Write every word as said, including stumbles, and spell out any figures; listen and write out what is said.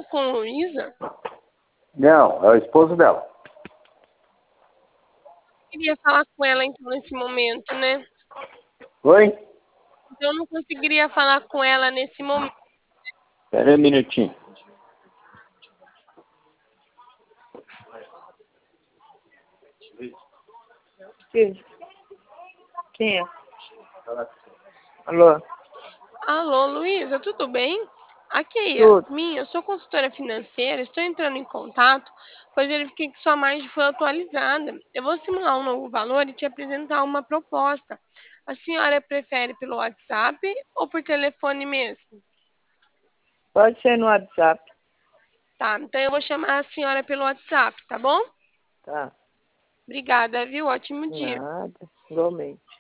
com Luísa? Não, é o esposo dela. Queria falar com ela então nesse momento, né? Oi? Então eu não conseguiria falar com ela nesse momento. Espera aí um minutinho. Quem é? Alô? Alô, Luísa, tudo bem? Aqui é Tudo. Yasmin, eu sou consultora financeira, estou entrando em contato, pois verifiquei que sua margem foi atualizada. Eu vou simular um novo valor e te apresentar uma proposta. A senhora prefere pelo WhatsApp ou por telefone mesmo? Pode ser no WhatsApp. Tá, então eu vou chamar a senhora pelo WhatsApp, tá bom? Tá. Obrigada, viu? Ótimo dia. Nada. Igualmente.